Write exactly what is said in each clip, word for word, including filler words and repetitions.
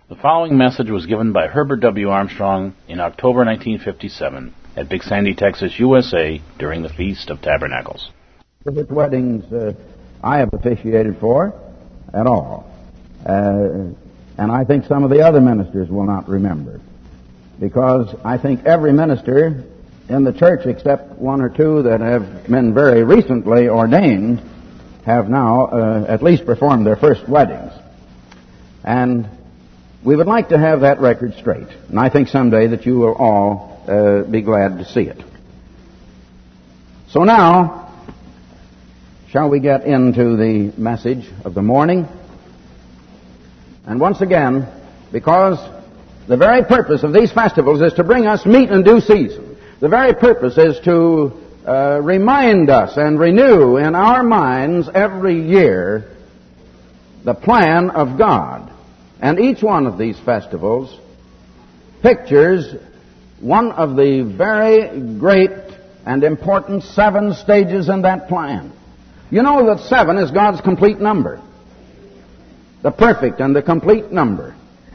The following message was given by Herbert W. Armstrong in October nineteen fifty-seven at Big Sandy, Texas, U S A, during the Feast of Tabernacles. Which weddings uh, I have officiated for at all. Uh, and I think some of the other ministers will not remember. Because I think every minister in the church, except one or two that have been very recently ordained, have now uh, at least performed their first weddings. And we would like to have that record straight. And I think someday that you will all uh, be glad to see it. So now, shall we get into the message of the morning? And once again, because the very purpose of these festivals is to bring us meat in due season. The very purpose is to uh, remind us and renew in our minds every year the plan of God. And each one of these festivals pictures one of the very great and important seven stages in that plan. You know that seven is God's complete number. The perfect and the complete number.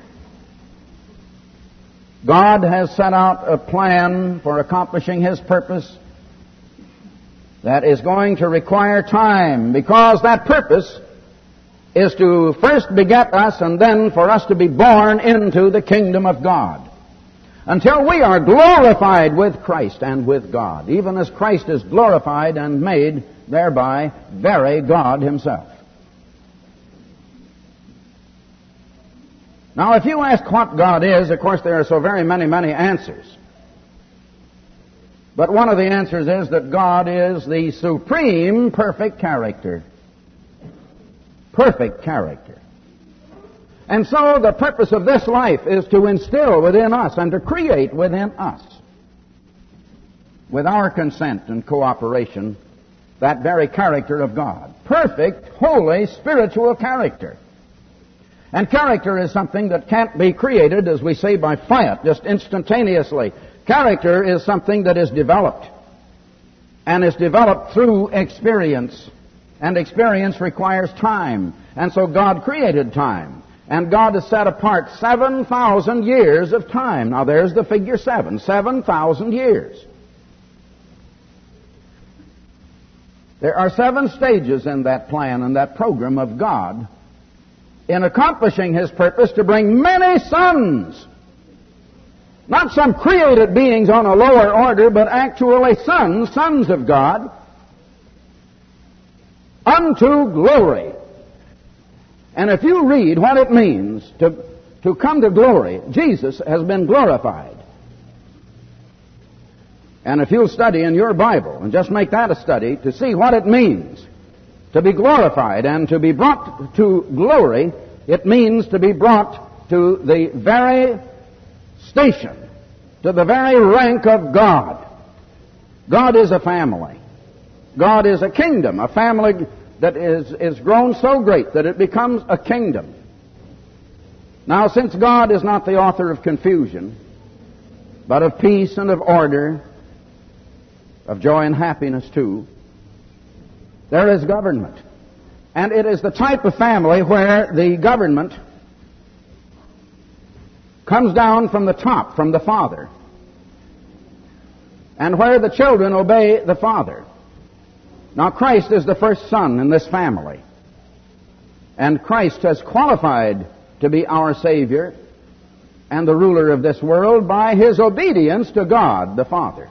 God has set out a plan for accomplishing His purpose that is going to require time, because that purpose is to first beget us and then for us to be born into the kingdom of God. Until we are glorified with Christ and with God, even as Christ is glorified and made thereby very God Himself. Now, if you ask what God is, of course there are so very many, many answers. But one of the answers is that God is the supreme perfect character. Perfect character. And so the purpose of this life is to instill within us and to create within us, with our consent and cooperation, that very character of God. Perfect, holy, spiritual character. And character is something that can't be created, as we say, by fiat, just instantaneously. Character is something that is developed, and is developed through experience. And experience requires time. And so God created time. And God has set apart seven thousand years of time. Now there's the figure seven. seven thousand years. There are seven stages in that plan and that program of God in accomplishing His purpose to bring many sons. Not some created beings on a lower order, but actually sons, sons of God, unto glory. And if you read what it means to, to come to glory, Jesus has been glorified. And if you'll study in your Bible, and just make that a study, to see what it means to be glorified and to be brought to glory, it means to be brought to the very station, to the very rank of God. God is a family. God is a kingdom, a family that is, is grown so great that it becomes a kingdom. Now, since God is not the author of confusion, but of peace and of order, of joy and happiness too, there is government. And it is the type of family where the government comes down from the top, from the Father, and where the children obey the Father. Now, Christ is the first son in this family. And Christ has qualified to be our Savior and the ruler of this world by His obedience to God the Father.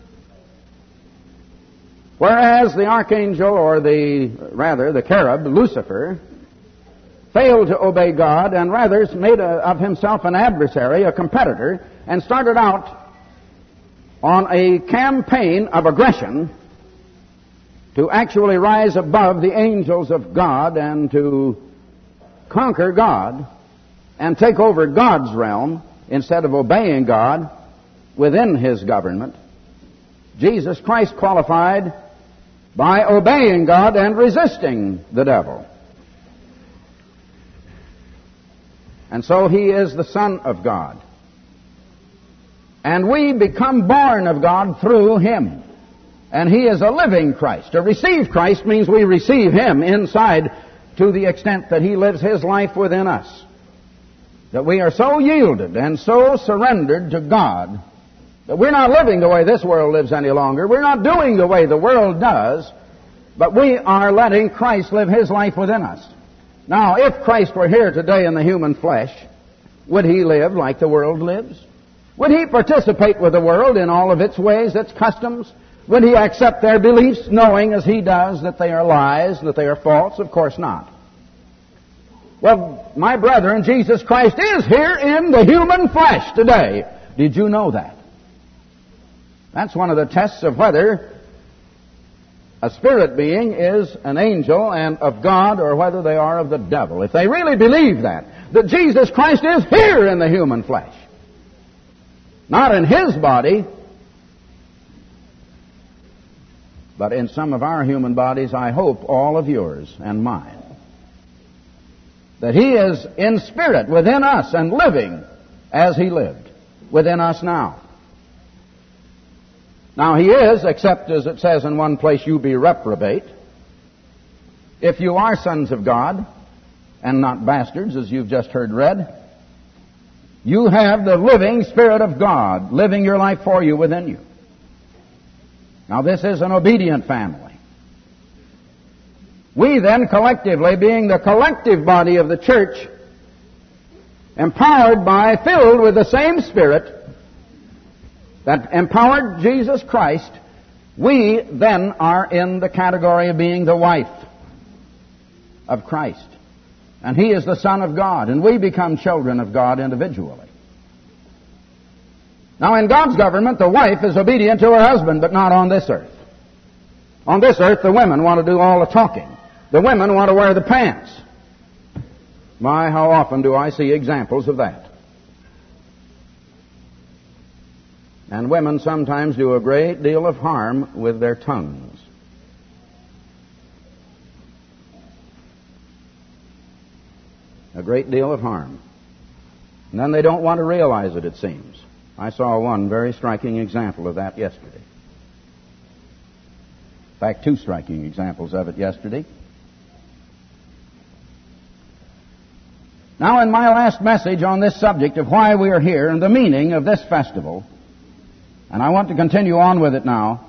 Whereas the archangel, or the, rather, the cherub, Lucifer, failed to obey God and rather made a, of himself an adversary, a competitor, and started out on a campaign of aggression to actually rise above the angels of God and to conquer God and take over God's realm instead of obeying God within His government. Jesus Christ qualified by obeying God and resisting the devil. And so He is the Son of God. And we become born of God through Him. And He is a living Christ. To receive Christ means we receive Him inside to the extent that He lives His life within us. that we are so yielded and so surrendered to God that we're not living the way this world lives any longer. We're not doing the way the world does, but we are letting Christ live His life within us. Now, if Christ were here today in the human flesh, would He live like the world lives? Would He participate with the world in all of its ways, its customs? Would He accept their beliefs, knowing as He does that they are lies, that they are false? Of course not. Well, my brethren, Jesus Christ is here in the human flesh today. Did you know that? That's one of the tests of whether a spirit being is an angel and of God or whether they are of the devil. If they really believe that, that Jesus Christ is here in the human flesh, not in His body, but in some of our human bodies, I hope all of yours and mine, that He is in spirit within us and living as He lived within us now. Now He is, except as it says in one place, you be reprobate. If you are sons of God and not bastards, as you've just heard read, you have the living Spirit of God living your life for you within you. Now this is an obedient family. We then collectively, being the collective body of the church, empowered by, filled with the same Spirit that empowered Jesus Christ, we then are in the category of being the wife of Christ. And He is the Son of God, and we become children of God individually. Now in God's government, the wife is obedient to her husband, but not on this earth. On this earth, the women want to do all the talking. The women want to wear the pants. My, how often do I see examples of that? And women sometimes do a great deal of harm with their tongues. A great deal of harm. And then they don't want to realize it, it seems. I saw one very striking example of that yesterday. In fact, two striking examples of it yesterday. Now, in my last message on this subject of why we are here and the meaning of this festival, and I want to continue on with it now,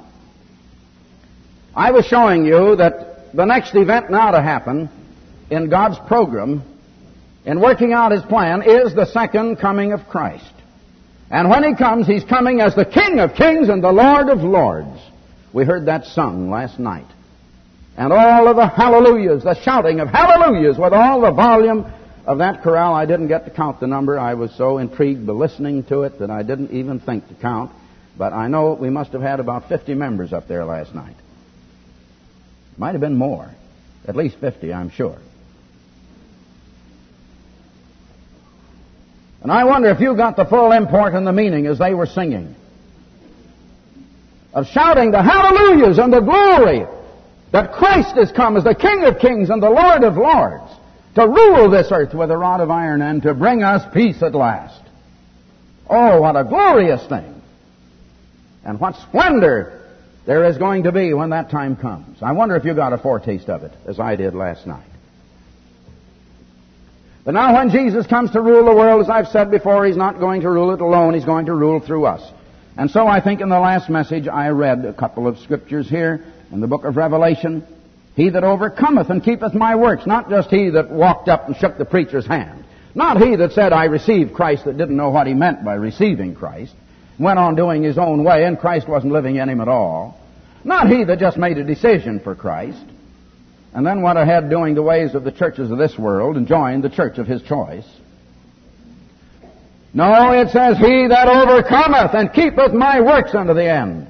I was showing you that the next event now to happen in God's program, in working out His plan, is the second coming of Christ. And when He comes, He's coming as the King of Kings and the Lord of Lords. We heard that sung last night. And all of the hallelujahs, the shouting of hallelujahs with all the volume of that chorale. I didn't get to count the number. I was so intrigued by listening to it that I didn't even think to count. But I know we must have had about fifty members up there last night. Might have been more. At least fifty, I'm sure. And I wonder if you got the full import and the meaning as they were singing, of shouting the hallelujahs and the glory that Christ has come as the King of Kings and the Lord of Lords to rule this earth with a rod of iron and to bring us peace at last. Oh, what a glorious thing. And what splendor there is going to be when that time comes. I wonder if you got a foretaste of it, as I did last night. But now when Jesus comes to rule the world, as I've said before, He's not going to rule it alone. He's going to rule through us. And so I think in the last message I read a couple of scriptures here in the book of Revelation. He that overcometh and keepeth my works, not just he that walked up and shook the preacher's hand. Not he that said, I received Christ, that didn't know what he meant by receiving Christ, went on doing his own way, and Christ wasn't living in him at all. Not he that just made a decision for Christ, and then went ahead doing the ways of the churches of this world and joined the church of his choice. No, it says, he that overcometh and keepeth my works unto the end.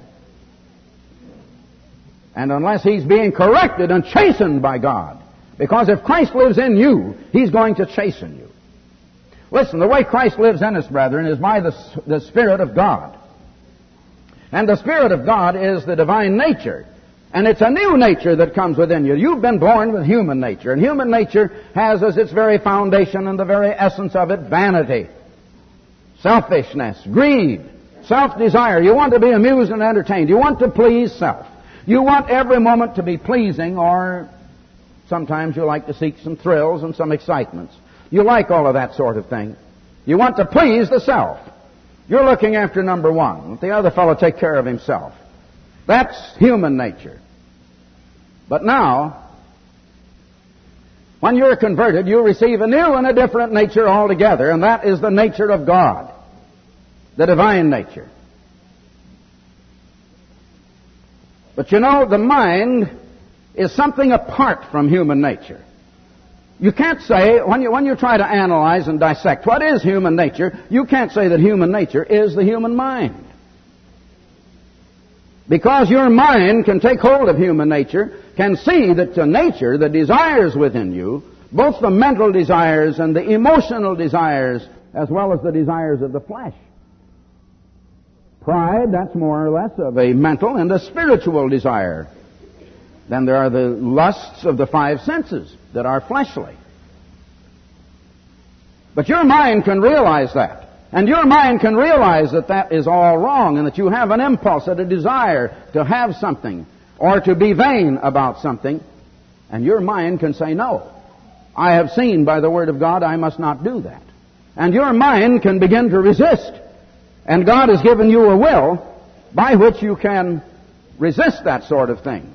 And unless he's being corrected and chastened by God, because if Christ lives in you, He's going to chasten you. Listen, the way Christ lives in us, brethren, is by the, the Spirit of God. And the Spirit of God is the divine nature. And it's a new nature that comes within you. You've been born with human nature. And human nature has as its very foundation and the very essence of it vanity, selfishness, greed, self-desire. You want to be amused and entertained. You want to please self. You want every moment to be pleasing, or sometimes you like to seek some thrills and some excitements. You like all of that sort of thing. You want to please the self. You're looking after number one. Let the other fellow take care of himself. That's human nature. But now, when you're converted, you receive a new and a different nature altogether, and that is the nature of God, the divine nature. But you know, the mind is something apart from human nature. You can't say, when you, when you try to analyze and dissect what is human nature, you can't say that human nature is the human mind. Because your mind can take hold of human nature, can see that the nature, the desires within you, both the mental desires and the emotional desires, as well as the desires of the flesh. Pride, that's more or less of a mental and a spiritual desire. Then there are the lusts of the five senses that are fleshly. But your mind can realize that. And your mind can realize that that is all wrong and that you have an impulse and a desire to have something or to be vain about something. And your mind can say, no, I have seen by the Word of God I must not do that. And your mind can begin to resist. And God has given you a will by which you can resist that sort of thing.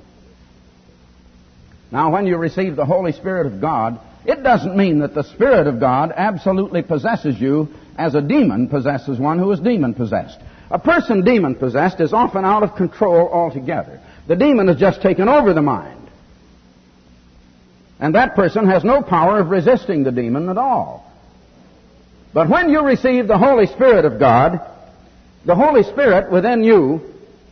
Now, when you receive the Holy Spirit of God, it doesn't mean that the Spirit of God absolutely possesses you as a demon possesses one who is demon-possessed. A person demon-possessed is often out of control altogether. The demon has just taken over the mind. And that person has no power of resisting the demon at all. But when you receive the Holy Spirit of God, the Holy Spirit within you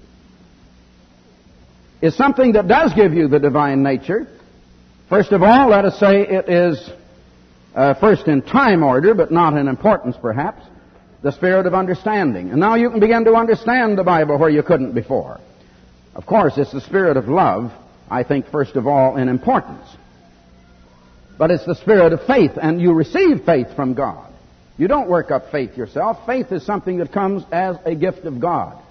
is something that does give you the divine nature. First of all, let us say it is uh, first in time order, but not in importance perhaps, the spirit of understanding. And now you can begin to understand the Bible where you couldn't before. Of course, it's the spirit of love, I think, first of all, in importance. But it's the spirit of faith, and you receive faith from God. You don't work up faith yourself. Faith is something that comes as a gift of God.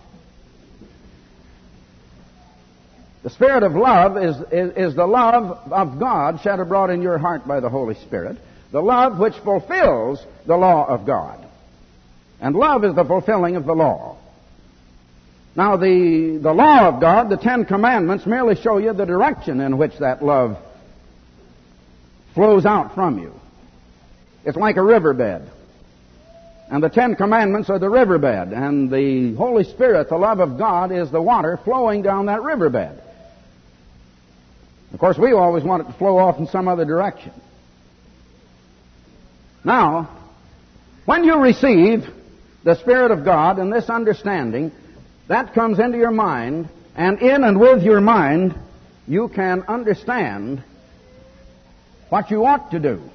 The spirit of love is, is, is the love of God shed abroad in your heart by the Holy Spirit, the love which fulfills the law of God. And love is the fulfilling of the law. Now, the, the law of God, the Ten Commandments, merely show you the direction in which that love flows out from you. It's like a riverbed. And the Ten Commandments are the riverbed, and the Holy Spirit, the love of God, is the water flowing down that riverbed. Of course, we always want it to flow off in some other direction. Now, when you receive the Spirit of God and this understanding, that comes into your mind, and in and with your mind, you can understand what you ought to do.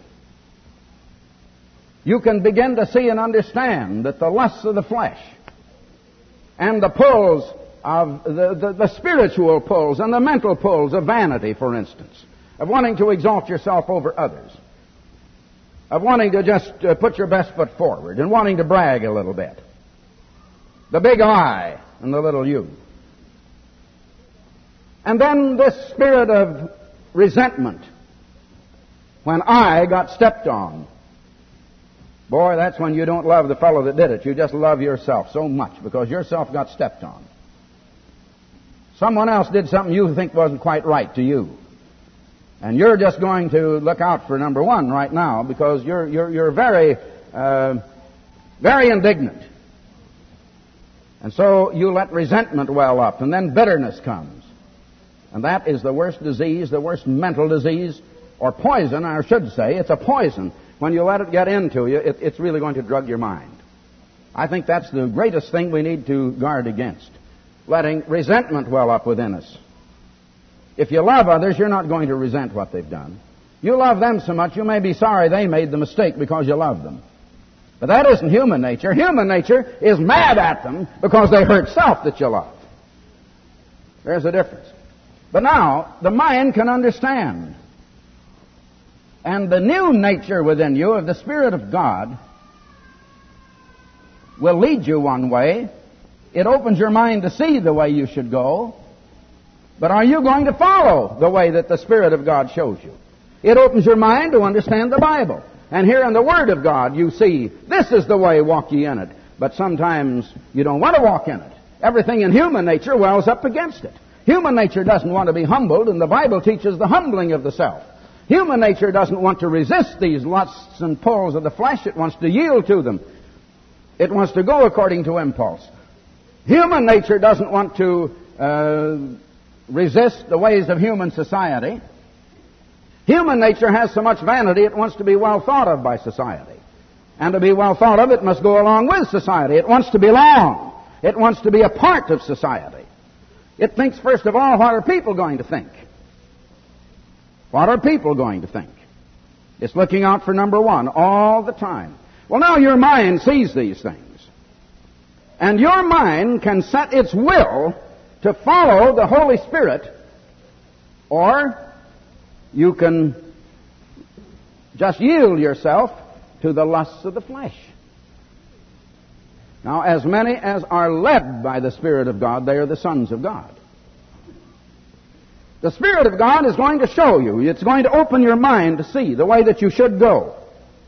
You can begin to see and understand that the lusts of the flesh and the pulls of the, the, the spiritual pulls and the mental pulls of vanity, for instance, of wanting to exalt yourself over others, of wanting to just uh, put your best foot forward and wanting to brag a little bit, the big I and the little you. And then this spirit of resentment when I got stepped on. Boy, that's when you don't love the fellow that did it. You just love yourself so much because yourself got stepped on. Someone else did something you think wasn't quite right to you. And you're just going to look out for number one right now because you're, you're, you're very, uh, very indignant. And so you let resentment well up, and then bitterness comes. And that is the worst disease, the worst mental disease, or poison, I should say. It's a poison. When you let it get into you, it, it's really going to drug your mind. I think that's the greatest thing we need to guard against, letting resentment well up within us. If you love others, you're not going to resent what they've done. You love them so much, you may be sorry they made the mistake because you love them. But that isn't human nature. Human nature is mad at them because they hurt self that you love. There's a difference. But now, the mind can understand. And the new nature within you of the Spirit of God will lead you one way. It opens your mind to see the way you should go. But are you going to follow the way that the Spirit of God shows you? It opens your mind to understand the Bible. And here in the Word of God you see, this is the way, walk ye in it. But sometimes you don't want to walk in it. Everything in human nature wells up against it. Human nature doesn't want to be humbled, and the Bible teaches the humbling of the self. Human nature doesn't want to resist these lusts and pulls of the flesh. It wants to yield to them. It wants to go according to impulse. Human nature doesn't want to uh, resist the ways of human society. Human nature has so much vanity, it wants to be well thought of by society. And to be well thought of, it must go along with society. It wants to belong. It wants to be a part of society. It thinks, first of all, what are people going to think? What are people going to think? It's looking out for number one all the time. Well, now your mind sees these things. And your mind can set its will to follow the Holy Spirit, or you can just yield yourself to the lusts of the flesh. Now, as many as are led by the Spirit of God, they are the sons of God. The Spirit of God is going to show you. It's going to open your mind to see the way that you should go.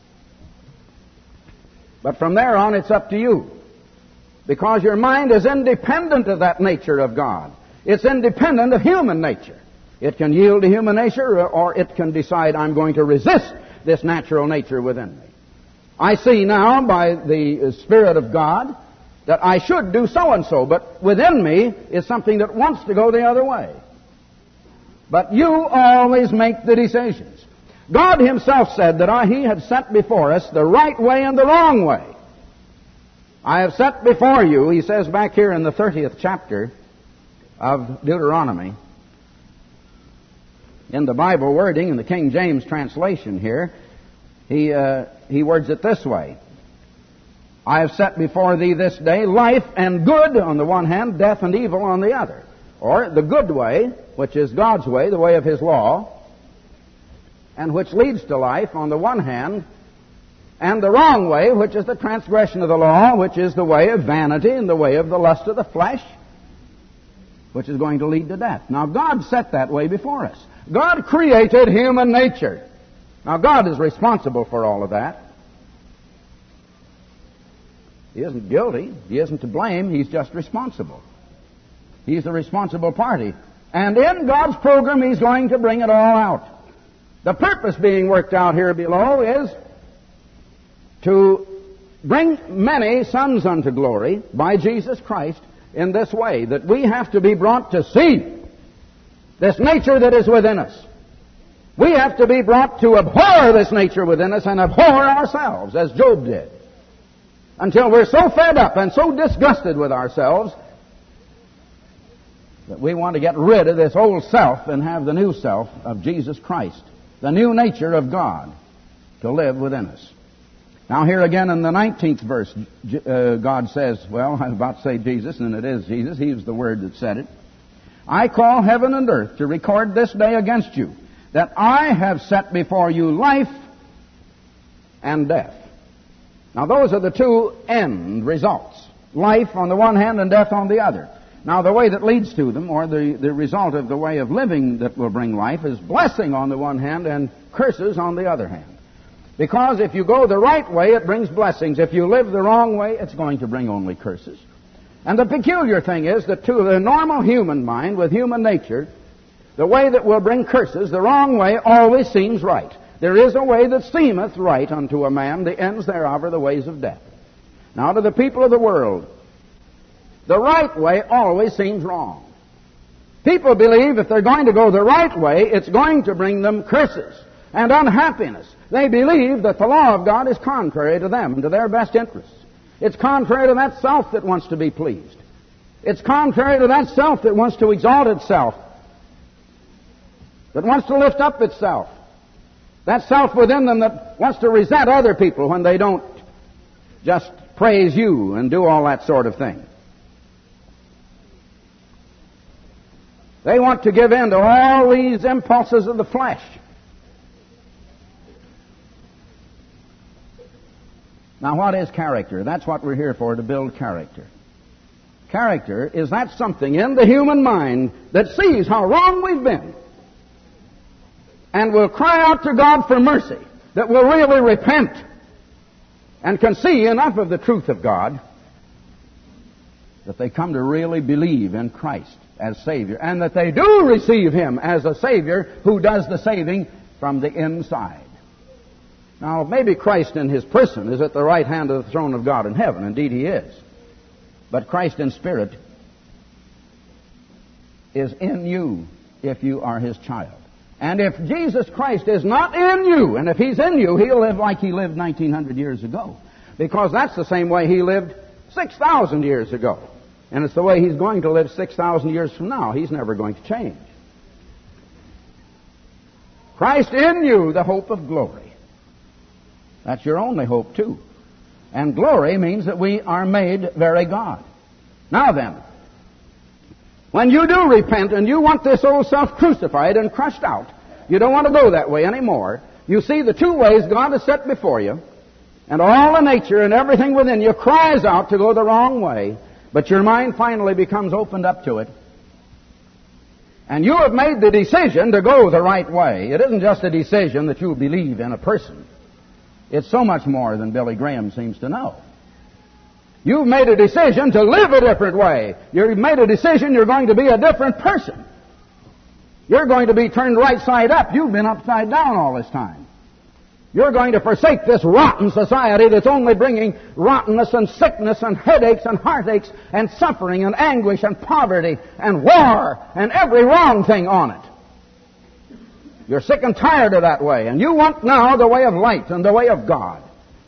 But from there on, it's up to you. Because your mind is independent of that nature of God. It's independent of human nature. It can yield to human nature, or it can decide, I'm going to resist this natural nature within me. I see now by the Spirit of God that I should do so and so, but within me is something that wants to go the other way. But you always make the decisions. God Himself said that I, He had set before us the right way and the wrong way. I have set before you, He says back here in the thirtieth chapter of Deuteronomy, in the Bible wording, in the King James translation here, he, uh, he words it this way. I have set before thee this day life and good on the one hand, death and evil on the other. Or the good way, which is God's way, the way of His law, and which leads to life on the one hand, and the wrong way, which is the transgression of the law, which is the way of vanity and the way of the lust of the flesh, which is going to lead to death. Now, God set that way before us. God created human nature. Now, God is responsible for all of that. He isn't guilty. He isn't to blame. He's just responsible. He's the responsible party. And in God's program, He's going to bring it all out. The purpose being worked out here below is to bring many sons unto glory by Jesus Christ in this way, that we have to be brought to see this nature that is within us. We have to be brought to abhor this nature within us and abhor ourselves, as Job did, until we're so fed up and so disgusted with ourselves that we want to get rid of this old self and have the new self of Jesus Christ, the new nature of God, to live within us. Now here again in the nineteenth verse, uh, God says, well, I'm about to say Jesus, and it is Jesus. He was the Word that said it. I call heaven and earth to record this day against you, that I have set before you life and death. Now those are the two end results. Life on the one hand and death on the other. Now the way that leads to them, or the, the result of the way of living that will bring life, is blessing on the one hand and curses on the other hand. Because if you go the right way, it brings blessings. If you live the wrong way, it's going to bring only curses. And the peculiar thing is that to the normal human mind, with human nature, the way that will bring curses, the wrong way, always seems right. There is a way that seemeth right unto a man, the ends thereof are the ways of death. Now to the people of the world, the right way always seems wrong. People believe if they're going to go the right way, it's going to bring them curses and unhappiness. They believe that the law of God is contrary to them and to their best interests. It's contrary to that self that wants to be pleased. It's contrary to that self that wants to exalt itself, that wants to lift up itself. That self within them that wants to resent other people when they don't just praise you and do all that sort of thing. They want to give in to all these impulses of the flesh. Now, what is character? That's what we're here for, to build character. Character is that something in the human mind that sees how wrong we've been and will cry out to God for mercy that will really repent and can see enough of the truth of God that they come to really believe in Christ as Savior, and that they do receive Him as a Savior who does the saving from the inside. Now, maybe Christ in His person is at the right hand of the throne of God in heaven. Indeed, He is. But Christ in spirit is in you if you are His child. And if Jesus Christ is not in you, and if He's in you, He'll live like He lived nineteen hundred years ago. Because that's the same way He lived six thousand years ago. And it's the way He's going to live six thousand years from now. He's never going to change. Christ in you, the hope of glory. That's your only hope, too. And glory means that we are made very God. Now then, when you do repent and you want this old self crucified and crushed out, you don't want to go that way anymore. You see the two ways God has set before you, and all the nature and everything within you cries out to go the wrong way, but your mind finally becomes opened up to it. And you have made the decision to go the right way. It isn't just a decision that you believe in a person. It's so much more than Billy Graham seems to know. You've made a decision to live a different way. You've made a decision you're going to be a different person. You're going to be turned right side up. You've been upside down all this time. You're going to forsake this rotten society that's only bringing rottenness and sickness and headaches and heartaches and suffering and anguish and poverty and war and every wrong thing on it. You're sick and tired of that way, and you want now the way of light and the way of God.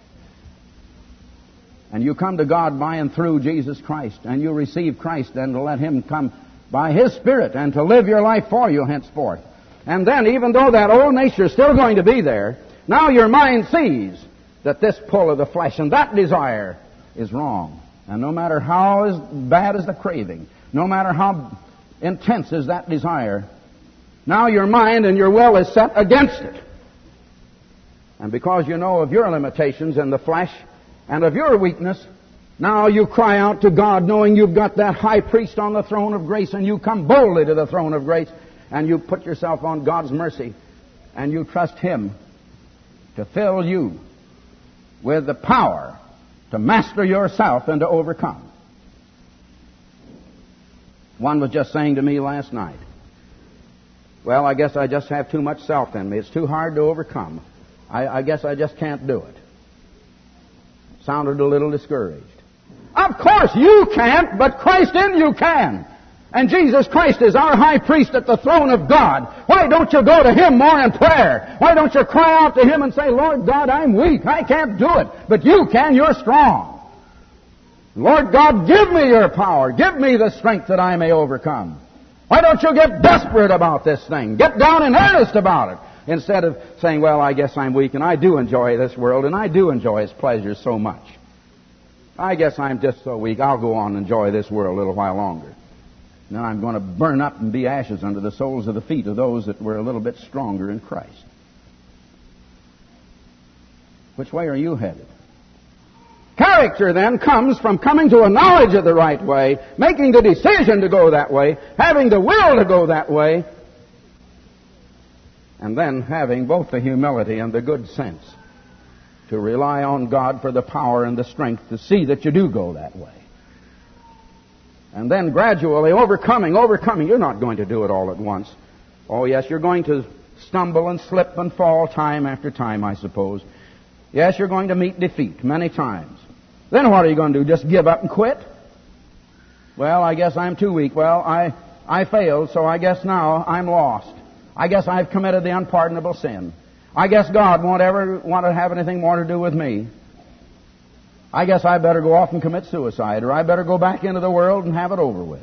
And you come to God by and through Jesus Christ, and you receive Christ and to let Him come by His Spirit and to live your life for you henceforth. And then, even though that old nature is still going to be there, now your mind sees that this pull of the flesh and that desire is wrong. And no matter how is bad is the craving, no matter how intense is that desire, now your mind and your will is set against it. And because you know of your limitations in the flesh and of your weakness, now you cry out to God knowing you've got that high priest on the throne of grace, and you come boldly to the throne of grace and you put yourself on God's mercy and you trust Him to fill you with the power to master yourself and to overcome. One was just saying to me last night, well, I guess I just have too much self in me. It's too hard to overcome. I, I guess I just can't do it. Sounded a little discouraged. Of course you can't, but Christ in you can. And Jesus Christ is our high priest at the throne of God. Why don't you go to Him more in prayer? Why don't you cry out to Him and say, Lord God, I'm weak. I can't do it. But you can. You're strong. Lord God, give me your power. Give me the strength that I may overcome. Why don't you get desperate about this thing? Get down in earnest about it. Instead of saying, well, I guess I'm weak and I do enjoy this world and I do enjoy its pleasures so much. I guess I'm just so weak. I'll go on and enjoy this world a little while longer. And then I'm going to burn up and be ashes under the soles of the feet of those that were a little bit stronger in Christ. Which way are you headed? Character, then, comes from coming to a knowledge of the right way, making the decision to go that way, having the will to go that way, and then having both the humility and the good sense to rely on God for the power and the strength to see that you do go that way. And then gradually overcoming, overcoming. You're not going to do it all at once. Oh, yes, you're going to stumble and slip and fall time after time, I suppose. Yes, you're going to meet defeat many times. Then what are you going to do? Just give up and quit? Well, I guess I'm too weak. Well, I, I failed, so I guess now I'm lost. I guess I've committed the unpardonable sin. I guess God won't ever want to have anything more to do with me. I guess I better go off and commit suicide, or I better go back into the world and have it over with.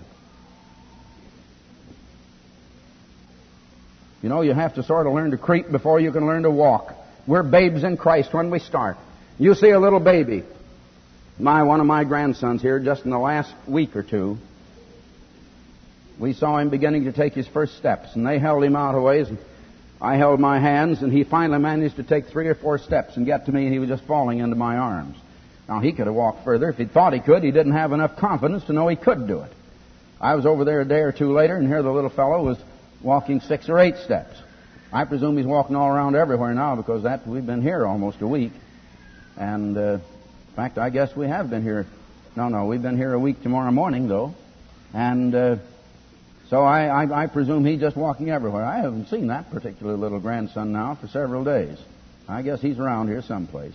You know, you have to sort of learn to creep before you can learn to walk. We're babes in Christ when we start. You see a little baby. My one of my grandsons here, just in the last week or two, we saw him beginning to take his first steps, and they held him out a ways, and I held my hands, and he finally managed to take three or four steps and get to me, and he was just falling into my arms. Now, he could have walked further if he thought he could. He didn't have enough confidence to know he could do it. I was over there a day or two later, and here the little fellow was walking six or eight steps. I presume he's walking all around everywhere now because that we've been here almost a week. And, uh, in fact, I guess we have been here. No, no, we've been here a week tomorrow morning, though. And uh, so I, I, I presume he's just walking everywhere. I haven't seen that particular little grandson now for several days. I guess he's around here someplace.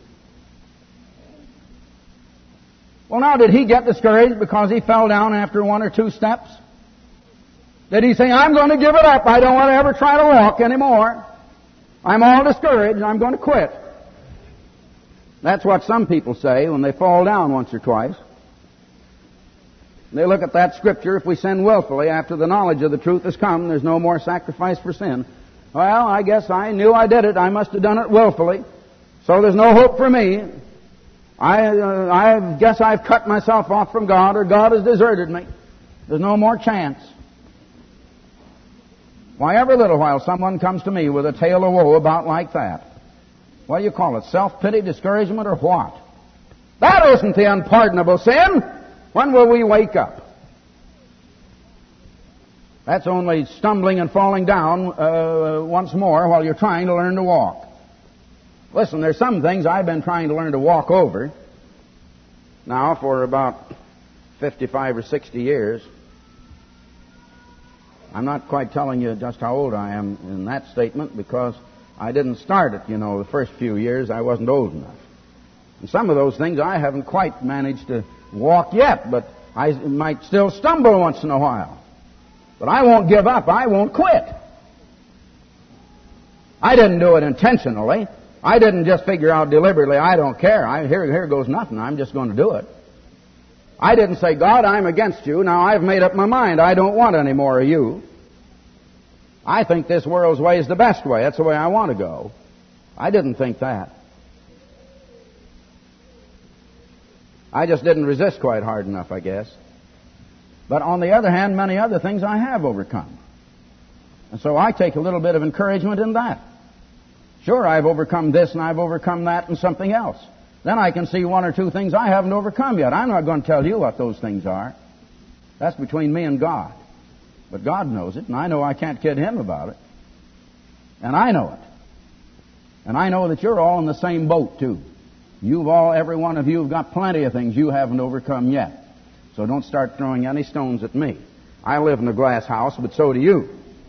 Well, now, did he get discouraged because he fell down after one or two steps? Did he say, I'm going to give it up. I don't want to ever try to walk anymore. I'm all discouraged. I'm going to quit. That's what some people say when they fall down once or twice. They look at that scripture, if we sin willfully after the knowledge of the truth has come, there's no more sacrifice for sin. Well, I guess I knew I did it. I must have done it willfully. So there's no hope for me. I, uh, I guess I've cut myself off from God, or God has deserted me. There's no more chance. Why, every little while someone comes to me with a tale of woe about like that. What do you call it? Self-pity, discouragement, or what? That isn't the unpardonable sin. When will we wake up? That's only stumbling and falling down uh, once more while you're trying to learn to walk. Listen, there's some things I've been trying to learn to walk over now for about fifty-five or sixty years. I'm not quite telling you just how old I am in that statement because I didn't start it, you know, the first few years I wasn't old enough. And some of those things I haven't quite managed to walk yet, but I might still stumble once in a while. But I won't give up. I won't quit. I didn't do it intentionally. I didn't just figure out deliberately, I don't care. I, here, here goes nothing. I'm just going to do it. I didn't say, God, I'm against you. Now I've made up my mind. I don't want any more of you. I think this world's way is the best way. That's the way I want to go. I didn't think that. I just didn't resist quite hard enough, I guess. But on the other hand, many other things I have overcome. And so I take a little bit of encouragement in that. Sure, I've overcome this and I've overcome that and something else. Then I can see one or two things I haven't overcome yet. I'm not going to tell you what those things are. That's between me and God. But God knows it, and I know I can't kid Him about it. And I know it. And I know that you're all in the same boat, too. You've all, every one of you, have got plenty of things you haven't overcome yet. So don't start throwing any stones at me. I live in a glass house, but so do you.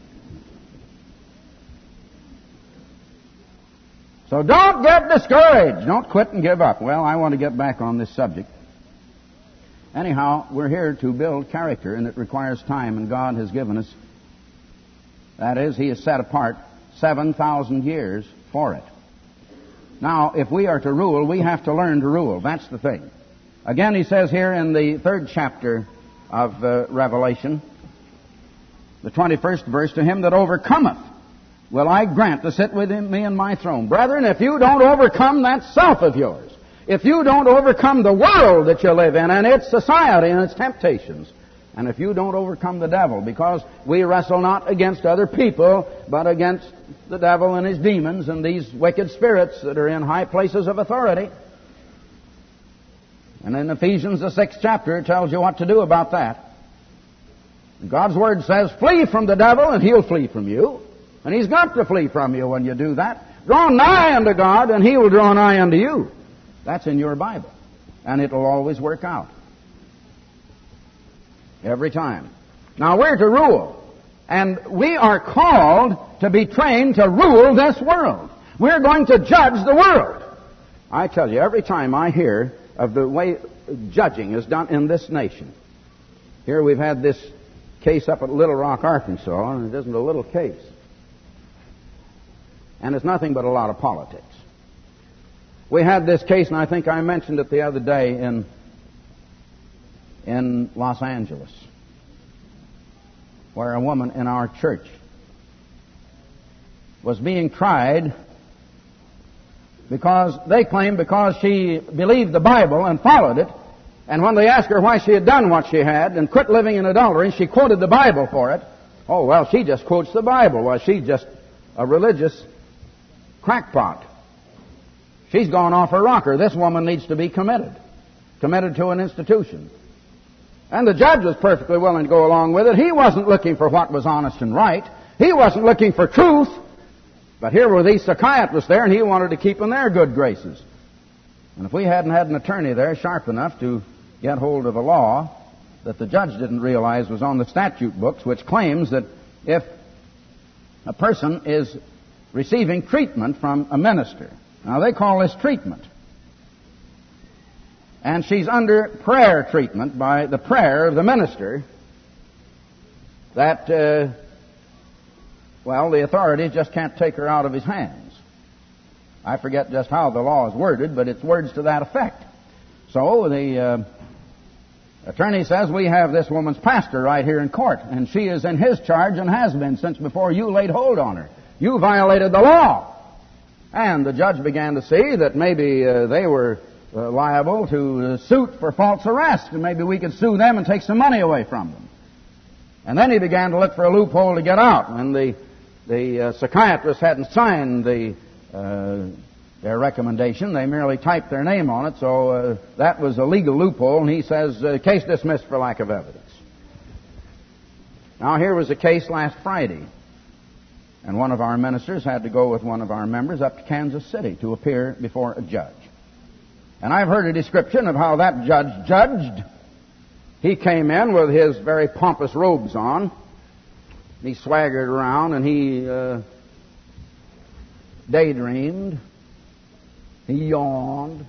So don't get discouraged. Don't quit and give up. Well, I want to get back on this subject. Anyhow, we're here to build character, and it requires time, and God has given us, that is, He has set apart seven thousand years for it. Now, if we are to rule, we have to learn to rule. That's the thing. Again, He says here in the third chapter of uh, Revelation, the twenty-first verse, to him that overcometh will I grant to sit with him, me in my throne. Brethren, if you don't overcome that self of yours, if you don't overcome the world that you live in and its society and its temptations, and if you don't overcome the devil, because we wrestle not against other people, but against the devil and his demons and these wicked spirits that are in high places of authority. And in Ephesians, the sixth chapter, it tells you what to do about that. God's Word says, flee from the devil and he'll flee from you. And he's got to flee from you when you do that. Draw nigh unto God and He will draw nigh unto you. That's in your Bible. And it'll always work out. Every time. Now we're to rule. And we are called to be trained to rule this world. We're going to judge the world. I tell you, every time I hear of the way judging is done in this nation. Here we've had this case up at Little Rock, Arkansas, and it isn't a little case. And it's nothing but a lot of politics. We had this case, and I think I mentioned it the other day in, in Los Angeles, where a woman in our church was being tried because they claimed because she believed the Bible and followed it, and when they asked her why she had done what she had and quit living in adultery, she quoted the Bible for it. Oh, well, she just quotes the Bible. Well, she's just a religious crackpot. She's gone off her rocker. This woman needs to be committed. Committed to an institution. And the judge was perfectly willing to go along with it. He wasn't looking for what was honest and right. He wasn't looking for truth. But here were these psychiatrists there, and he wanted to keep in their good graces. And if we hadn't had an attorney there sharp enough to get hold of a law that the judge didn't realize was on the statute books, which claims that if a person is receiving treatment from a minister, now they call this treatment, and she's under prayer treatment by the prayer of the minister, that, uh, well, the authorities just can't take her out of his hands. I forget just how the law is worded, but it's words to that effect. So the uh, attorney says, we have this woman's pastor right here in court, and she is in his charge and has been since before you laid hold on her. You violated the law. And the judge began to see that maybe uh, they were uh, liable to uh, suit for false arrest, and maybe we could sue them and take some money away from them. And then he began to look for a loophole to get out. And the the uh, psychiatrists hadn't signed the uh, their recommendation. They merely typed their name on it, so uh, that was a legal loophole. And he says, uh, case dismissed for lack of evidence. Now, here was a case last Friday. And one of our ministers had to go with one of our members up to Kansas City to appear before a judge. And I've heard a description of how that judge judged. He came in with his very pompous robes on. He swaggered around and he uh, daydreamed. He yawned.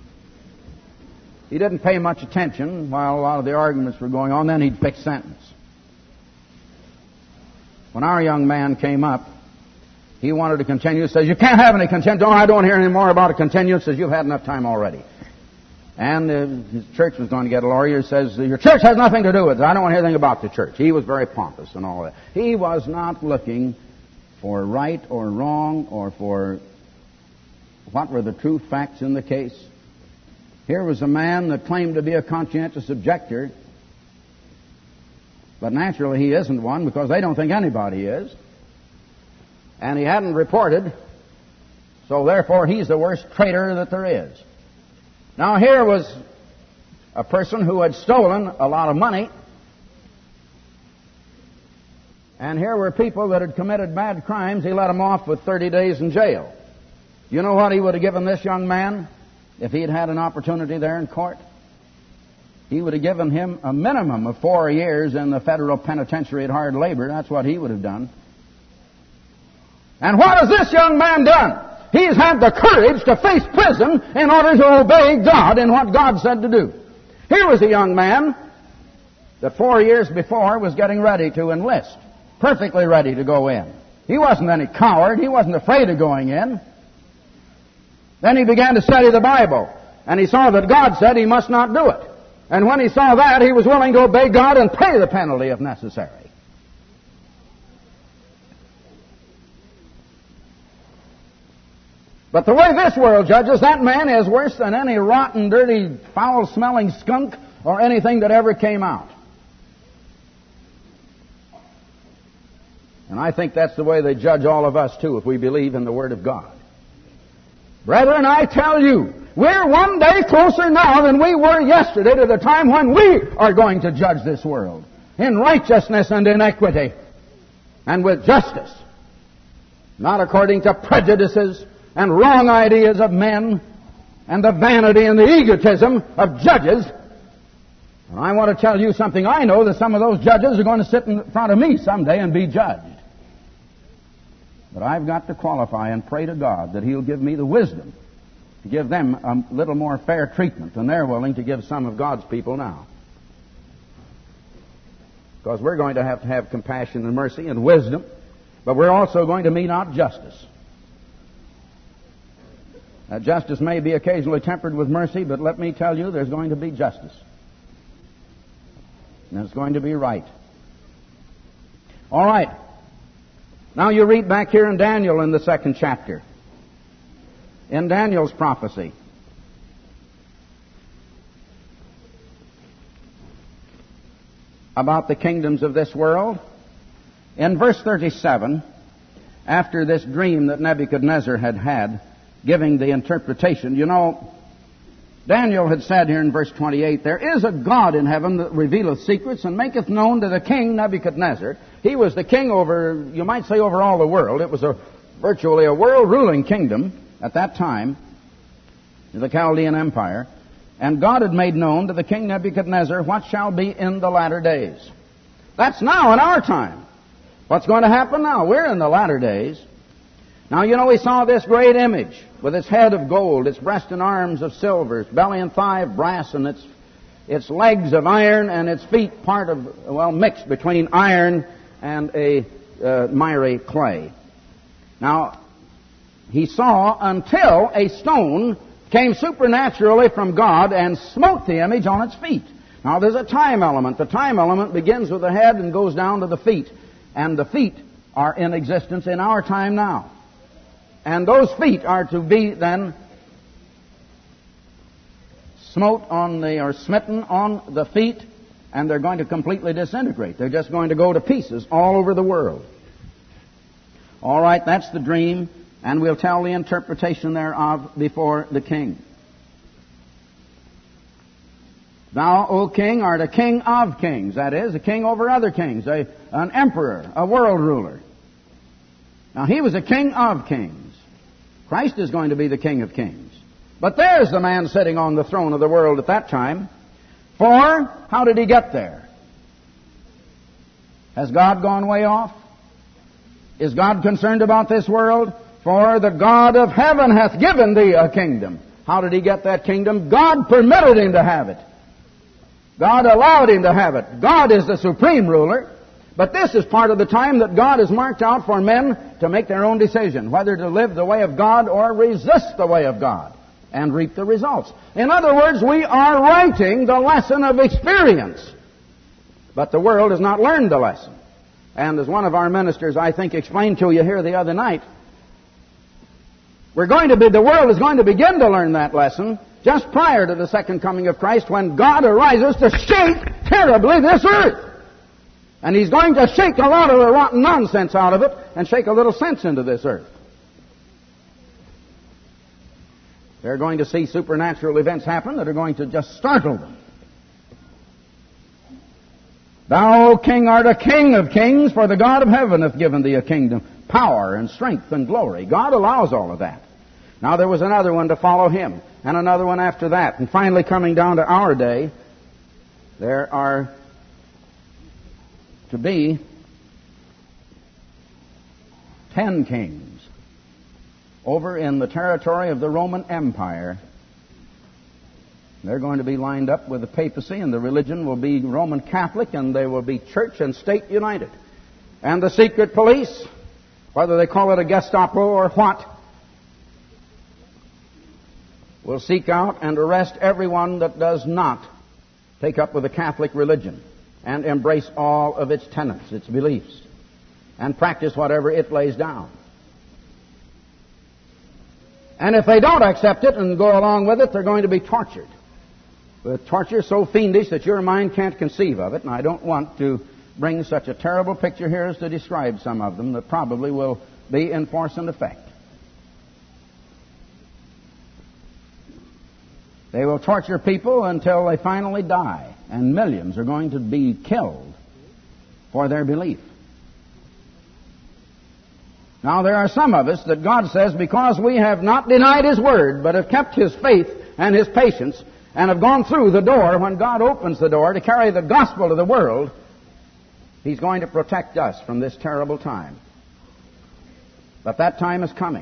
He didn't pay much attention while a lot of the arguments were going on. Then he'd pick sentence. When our young man came up, he wanted to continue. He says, you can't have any continuance. Oh, I don't hear any more about a continuance. He says, you've had enough time already. And uh, his church was going to get a lawyer. He says, your church has nothing to do with it. I don't want to hear anything about the church. He was very pompous and all that. He was not looking for right or wrong or for what were the true facts in the case. Here was a man that claimed to be a conscientious objector, but naturally he isn't one because they don't think anybody is. And he hadn't reported, so therefore he's the worst traitor that there is. Now here was a person who had stolen a lot of money, and here were people that had committed bad crimes. He let them off with thirty days in jail. You know what he would have given this young man if he had had an opportunity there in court? He would have given him a minimum of four years in the federal penitentiary at hard labor. That's what he would have done. And what has this young man done? He's had the courage to face prison in order to obey God in what God said to do. Here was a young man that four years before was getting ready to enlist, perfectly ready to go in. He wasn't any coward. He wasn't afraid of going in. Then he began to study the Bible, and he saw that God said he must not do it. And when he saw that, he was willing to obey God and pay the penalty if necessary. But the way this world judges, that man is worse than any rotten, dirty, foul-smelling skunk or anything that ever came out. And I think that's the way they judge all of us, too, if we believe in the Word of God. Brethren, I tell you, we're one day closer now than we were yesterday to the time when we are going to judge this world in righteousness and in equity and with justice, not according to prejudices and wrong ideas of men and the vanity and the egotism of judges. And I want to tell you something. I know that some of those judges are going to sit in front of me someday and be judged. But I've got to qualify and pray to God that He'll give me the wisdom to give them a little more fair treatment than they're willing to give some of God's people now. Because we're going to have to have compassion and mercy and wisdom, but we're also going to mete out justice. Now, justice may be occasionally tempered with mercy, but let me tell you, there's going to be justice. And it's going to be right. All right. Now you read back here in Daniel in the second chapter. In Daniel's prophecy. About the kingdoms of this world. In verse thirty-seven, after this dream that Nebuchadnezzar had had, giving the interpretation. You know, Daniel had said here in verse twenty-eight, there is a God in heaven that revealeth secrets and maketh known to the king Nebuchadnezzar. He was the king over, you might say, over all the world. It was a virtually a world-ruling kingdom at that time, the Chaldean Empire, and God had made known to the king Nebuchadnezzar what shall be in the latter days. That's now in our time. What's going to happen now? We're in the latter days. Now, you know, we saw this great image with its head of gold, its breast and arms of silver, its belly and thigh of brass, and its its legs of iron, and its feet part of, well, mixed between iron and a uh, miry clay. Now, he saw until a stone came supernaturally from God and smote the image on its feet. Now, there's a time element. The time element begins with the head and goes down to the feet. And the feet are in existence in our time now. And those feet are to be then smote on the, or smitten on the feet, and they're going to completely disintegrate. They're just going to go to pieces all over the world. All right, that's the dream, and we'll tell the interpretation thereof before the king. Thou, O king, art a king of kings. That is, a king over other kings, a, an emperor, a world ruler. Now, he was a king of kings. Christ is going to be the king of kings. But there's the man sitting on the throne of the world at that time. For, how did he get there? Has God gone way off? Is God concerned about this world? For the God of heaven hath given thee a kingdom. How did he get that kingdom? God permitted him to have it. God allowed him to have it. God is the supreme ruler. But this is part of the time that God has marked out for men to make their own decision, whether to live the way of God or resist the way of God, and reap the results. In other words, we are writing the lesson of experience. But the world has not learned the lesson. And as one of our ministers, I think, explained to you here the other night, we're going to be, the world is going to begin to learn that lesson just prior to the second coming of Christ, when God arises to shake terribly this earth. And He's going to shake a lot of the rotten nonsense out of it and shake a little sense into this earth. They're going to see supernatural events happen that are going to just startle them. Thou, O king, art a king of kings, for the God of heaven hath given thee a kingdom, power and strength and glory. God allows all of that. Now there was another one to follow him, and another one after that. And finally, coming down to our day, there are to be ten kings over in the territory of the Roman Empire. They're going to be lined up with the papacy, and the religion will be Roman Catholic, and they will be church and state united. And the secret police, whether they call it a Gestapo or what, will seek out and arrest everyone that does not take up with the Catholic religion and embrace all of its tenets, its beliefs, and practice whatever it lays down. And if they don't accept it and go along with it, they're going to be tortured. With torture so fiendish that your mind can't conceive of it, and I don't want to bring such a terrible picture here as to describe some of them that probably will be in force and effect. They will torture people until they finally die, and millions are going to be killed for their belief. Now, there are some of us that God says, because we have not denied His Word, but have kept His faith and His patience, and have gone through the door when God opens the door to carry the gospel to the world, He's going to protect us from this terrible time. But that time is coming.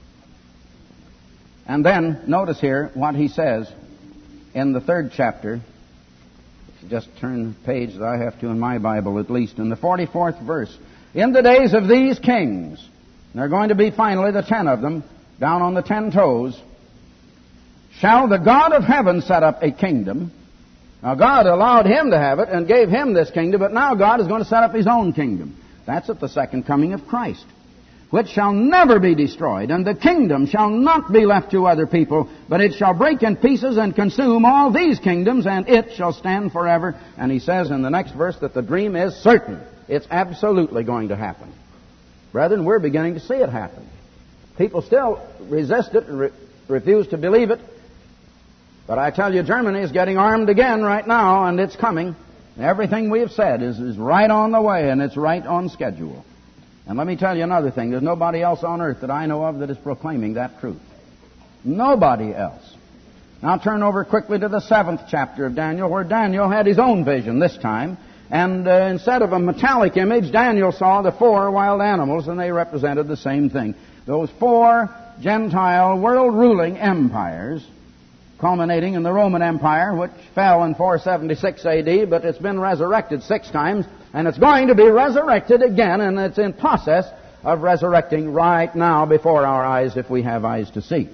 And then, notice here what He says in the third chapter. Just turn the page that I have to in my Bible, at least, in the forty-fourth verse. In the days of these kings, and there are going to be finally the ten of them, down on the ten toes, shall the God of heaven set up a kingdom. Now, God allowed him to have it and gave him this kingdom, but now God is going to set up His own kingdom. That's at the second coming of Christ, which shall never be destroyed, and the kingdom shall not be left to other people, but it shall break in pieces and consume all these kingdoms, and it shall stand forever. And he says in the next verse that the dream is certain. It's absolutely going to happen. Brethren, we're beginning to see it happen. People still resist it and re- refuse to believe it. But I tell you, Germany is getting armed again right now, and it's coming. Everything we have said is, is right on the way, and it's right on schedule. And let me tell you another thing. There's nobody else on earth that I know of that is proclaiming that truth. Nobody else. Now turn over quickly to the seventh chapter of Daniel, where Daniel had his own vision this time. And uh, instead of a metallic image, Daniel saw the four wild animals, and they represented the same thing. Those four Gentile world-ruling empires, culminating in the Roman Empire, which fell in four seventy-six A D, but it's been resurrected six times, and it's going to be resurrected again, and it's in process of resurrecting right now before our eyes, if we have eyes to see.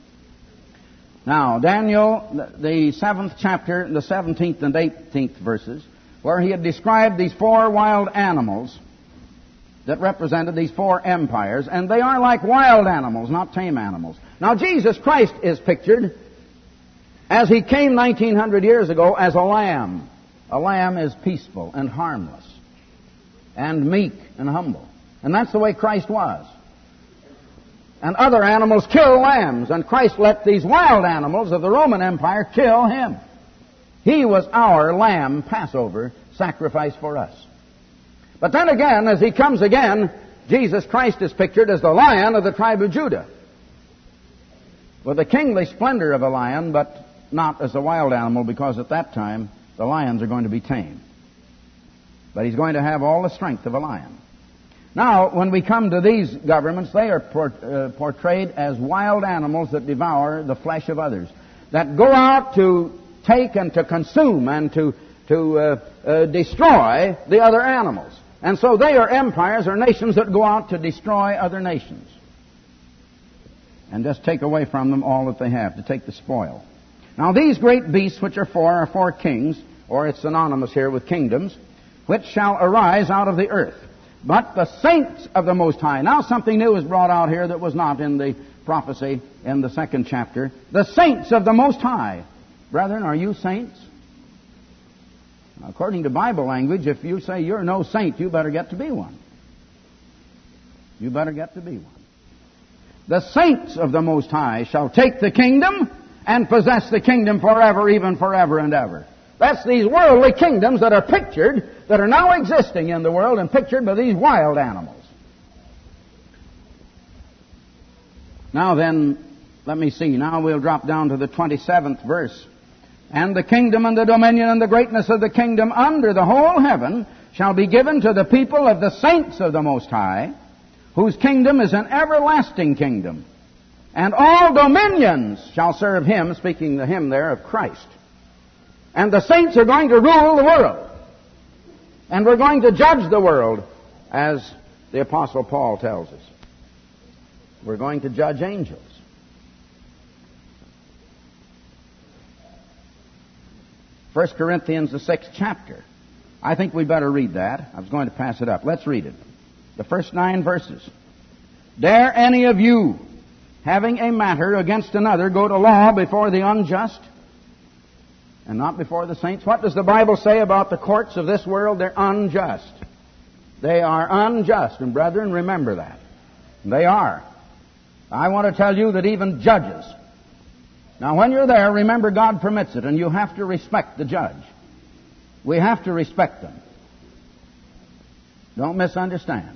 Now, Daniel, the seventh chapter, the seventeenth and eighteenth verses, where he had described these four wild animals that represented these four empires, and they are like wild animals, not tame animals. Now, Jesus Christ is pictured as he came nineteen hundred years ago as a lamb. A lamb is peaceful and harmless and meek and humble. And that's the way Christ was. And other animals kill lambs, and Christ let these wild animals of the Roman Empire kill him. He was our lamb Passover sacrifice for us. But then again, as he comes again, Jesus Christ is pictured as the lion of the tribe of Judah, with the kingly splendor of a lion, but not as a wild animal, because at that time the lions are going to be tame. But he's going to have all the strength of a lion. Now, when we come to these governments, they are port- uh, portrayed as wild animals that devour the flesh of others, that go out to take and to consume and to, to uh, uh, destroy the other animals. And so they are empires or nations that go out to destroy other nations and just take away from them all that they have, to take the spoil. Now, these great beasts, which are four, are four kings, or it's synonymous here with kingdoms, which shall arise out of the earth. But the saints of the Most High. Now something new is brought out here that was not in the prophecy in the second chapter. The saints of the Most High. Brethren, are you saints? According to Bible language, if you say you're no saint, you better get to be one. You better get to be one. The saints of the Most High shall take the kingdom and possess the kingdom forever, even forever and ever. That's these worldly kingdoms that are pictured, that are now existing in the world and pictured by these wild animals. Now then, let me see. Now we'll drop down to the twenty-seventh verse. And the kingdom and the dominion and the greatness of the kingdom under the whole heaven shall be given to the people of the saints of the Most High, whose kingdom is an everlasting kingdom. And all dominions shall serve him, speaking the him there of Christ. And the saints are going to rule the world. And we're going to judge the world, as the Apostle Paul tells us. We're going to judge angels. First Corinthians, the sixth chapter. I think we better read that. I was going to pass it up. Let's read it. The first nine verses. Dare any of you, having a matter against another, go to law before the unjust and not before the saints? What does the Bible say about the courts of this world? They're unjust. They are unjust. And brethren, remember that. They are. I want to tell you that even judges. Now, when you're there, remember God permits it, and you have to respect the judge. We have to respect them. Don't misunderstand.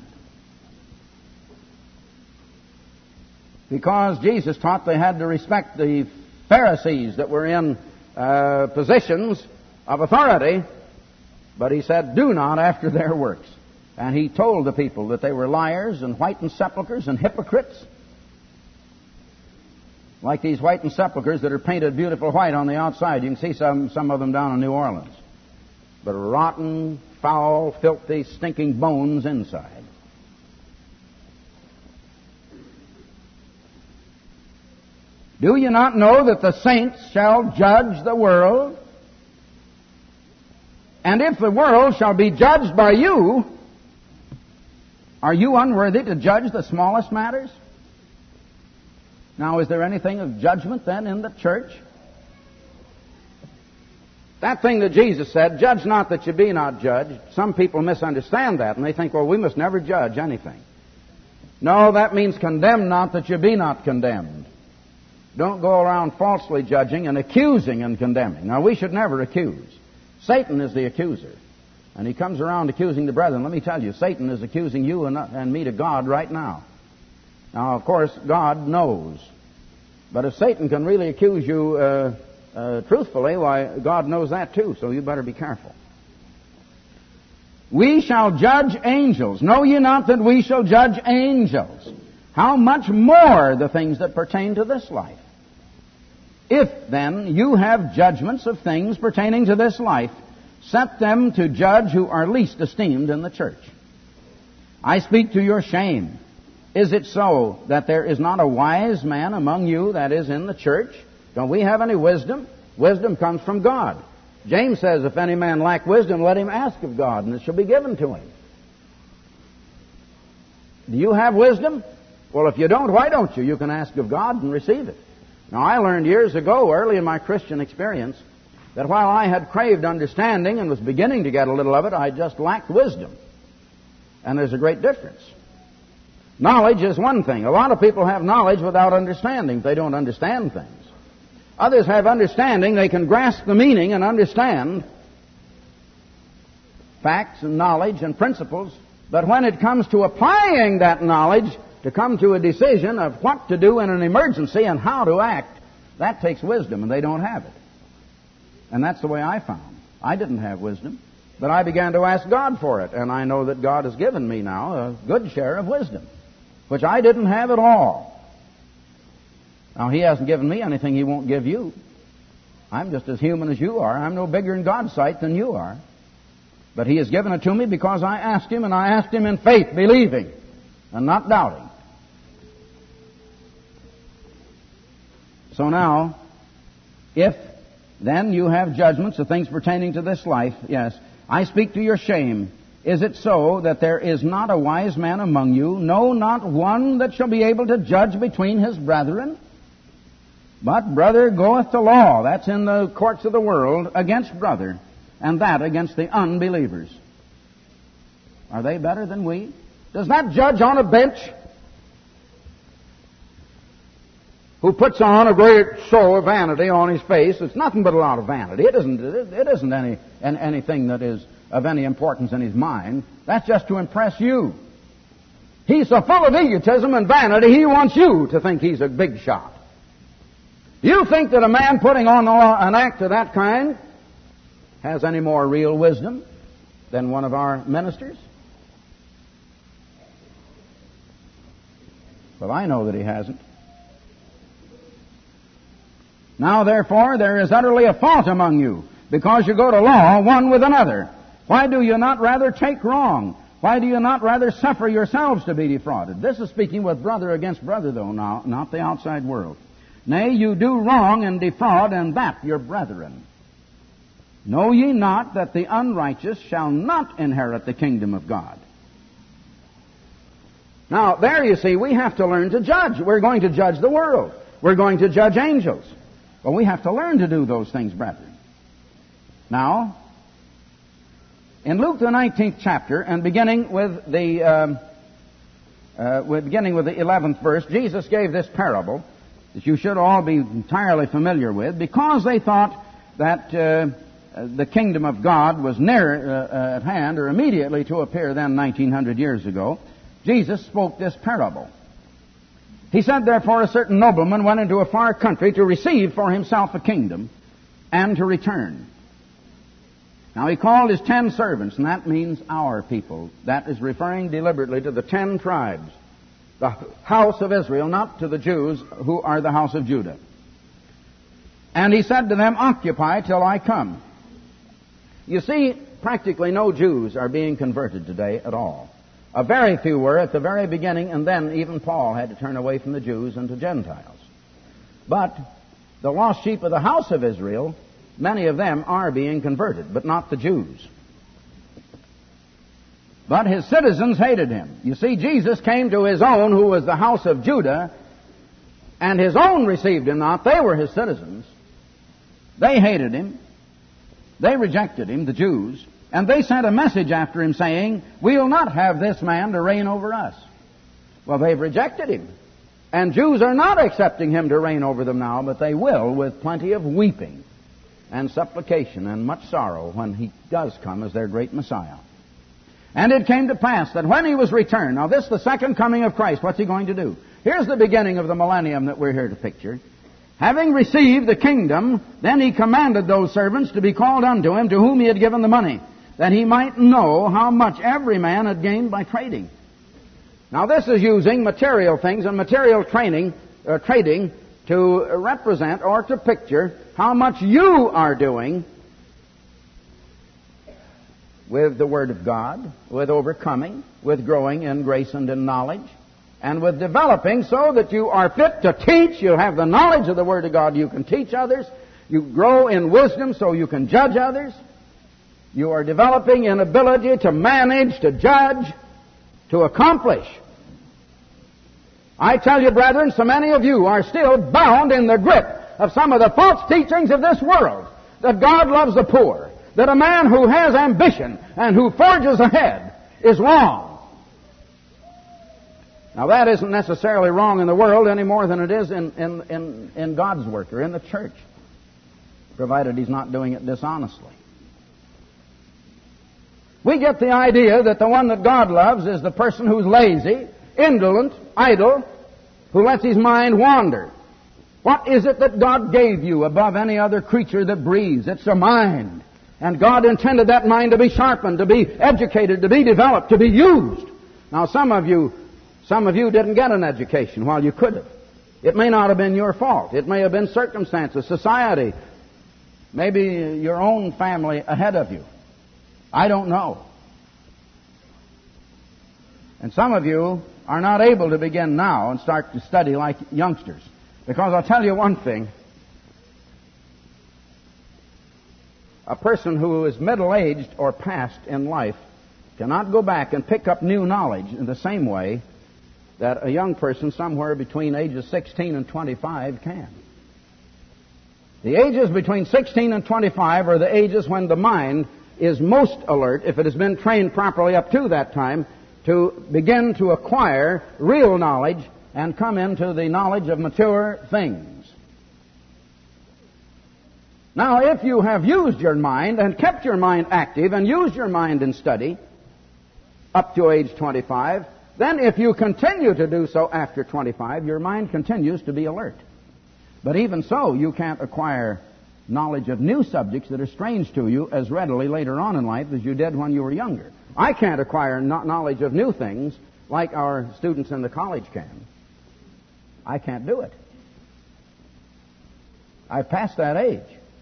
Because Jesus taught they had to respect the Pharisees that were in uh, positions of authority, but he said, do not after their works. And he told the people that they were liars and whitened sepulchres and hypocrites. Like these whitened sepulchres that are painted beautiful white on the outside. You can see some, some of them down in New Orleans. But rotten, foul, filthy, stinking bones inside. Do you not know that the saints shall judge the world? And if the world shall be judged by you, are you unworthy to judge the smallest matters? Now, is there anything of judgment then in the church? That thing that Jesus said, judge not that you be not judged, some people misunderstand that, and they think, well, we must never judge anything. No, that means condemn not that you be not condemned. Don't go around falsely judging and accusing and condemning. Now, we should never accuse. Satan is the accuser. and he comes around accusing the brethren, let me tell you, Satan is accusing you and, and me to God right now. Now, of course, God knows. But if Satan can really accuse you uh, uh, truthfully, why, God knows that too, so you better be careful. We shall judge angels. Know ye not that we shall judge angels? How much more the things that pertain to this life? If, then, you have judgments of things pertaining to this life, set them to judge who are least esteemed in the church. I speak to your shame. Is it so that there is not a wise man among you that is in the church? Don't we have any wisdom? Wisdom comes from God. James says, if any man lack wisdom, let him ask of God, and it shall be given to him. Do you have wisdom? Well, if you don't, why don't you? You can ask of God and receive it. Now, I learned years ago, early in my Christian experience, that while I had craved understanding and was beginning to get a little of it, I just lacked wisdom. And there's a great difference. Knowledge is one thing. A lot of people have knowledge without understanding. They don't understand things. Others have understanding. They can grasp the meaning and understand facts and knowledge and principles. But when it comes to applying that knowledge to come to a decision of what to do in an emergency and how to act, that takes wisdom, and they don't have it. And that's the way I found. I didn't have wisdom, but I began to ask God for it, and I know that God has given me now a good share of wisdom, which I didn't have at all. Now, He hasn't given me anything He won't give you. I'm just as human as you are. I'm no bigger in God's sight than you are. But He has given it to me because I asked Him, and I asked Him in faith, believing, and not doubting. So now, if then you have judgments of things pertaining to this life, yes, I speak to your shame. Is it so that there is not a wise man among you, no, not one that shall be able to judge between his brethren? But brother goeth to law, that's in the courts of the world, against brother, and that against the unbelievers. Are they better than we? Does that judge on a bench, who puts on a great show of vanity on his face, it's nothing but a lot of vanity. It isn't, it isn't any, anything that is of any importance in his mind. That's just to impress you. He's so full of egotism and vanity, he wants you to think he's a big shot. Do you think that a man putting on an act of that kind has any more real wisdom than one of our ministers? Well, I know that he hasn't. Now, therefore, there is utterly a fault among you, because you go to law one with another. Why do you not rather take wrong? Why do you not rather suffer yourselves to be defrauded? This is speaking with brother against brother, though, now, not the outside world. Nay, you do wrong and defraud, and that your brethren. Know ye not that the unrighteous shall not inherit the kingdom of God? Now, there you see, we have to learn to judge. We're going to judge the world. We're going to judge angels. Well, we have to learn to do those things, brethren. Now, in Luke the nineteenth chapter, and beginning with the um, uh, with beginning with the eleventh verse, Jesus gave this parable that you should all be entirely familiar with, because they thought that uh, the kingdom of God was near uh, at hand, or immediately to appear then nineteen hundred years ago. Jesus spoke this parable. He said, therefore, a certain nobleman went into a far country to receive for himself a kingdom and to return. Now, he called his ten servants, and that means our people. That is referring deliberately to the ten tribes, the house of Israel, not to the Jews who are the house of Judah. And he said to them, occupy till I come. You see, practically no Jews are being converted today at all. A very few were at the very beginning, and then even Paul had to turn away from the Jews and to Gentiles. But the lost sheep of the house of Israel, many of them are being converted, but not the Jews. But his citizens hated him. You see, Jesus came to his own, who was the house of Judah, and his own received him not. They were his citizens. They hated him. They rejected him, the Jews. And they sent a message after him saying, we'll not have this man to reign over us. Well, they've rejected him. And Jews are not accepting him to reign over them now, but they will with plenty of weeping. and supplication and much sorrow when he does come as their great Messiah. And it came to pass that when he was returned, now this is the second coming of Christ, what's he going to do? Here's the beginning of the millennium that we're here to picture. Having received the kingdom, then he commanded those servants to be called unto him to whom he had given the money, that he might know how much every man had gained by trading. Now this is using material things and material training, uh, trading to represent or to picture how much you are doing with the Word of God, with overcoming, with growing in grace and in knowledge, and with developing so that you are fit to teach. You have the knowledge of the Word of God. You can teach others. You grow in wisdom so you can judge others. You are developing in ability to manage, to judge, to accomplish. I tell you, brethren, so many of you are still bound in the grip of some of the false teachings of this world, that God loves the poor, that a man who has ambition and who forges ahead is wrong. Now that isn't necessarily wrong in the world any more than it is in, in, in, in God's work or in the church, provided he's not doing it dishonestly. We get the idea that the one that God loves is the person who's lazy, indolent, idle, who lets his mind wander. What is it that God gave you above any other creature that breathes? It's a mind. And God intended that mind to be sharpened, to be educated, to be developed, to be used. Now some of you, some of you didn't get an education while you could have. It may not have been your fault. It may have been circumstances, society, maybe your own family ahead of you. I don't know. And some of you are not able to begin now and start to study like youngsters. Because I'll tell you one thing. A person who is middle-aged or past in life cannot go back and pick up new knowledge in the same way that a young person somewhere between ages sixteen and twenty-five can. The ages between sixteen and twenty-five are the ages when the mind is most alert, if it has been trained properly up to that time, to begin to acquire real knowledge and come into the knowledge of mature things. Now, if you have used your mind and kept your mind active and used your mind in study up to age twenty-five, then if you continue to do so after twenty-five, your mind continues to be alert. But even so, you can't acquire knowledge of new subjects that are strange to you as readily later on in life as you did when you were younger. I can't acquire knowledge of new things like our students in the college can. I can't do it. I've passed that age.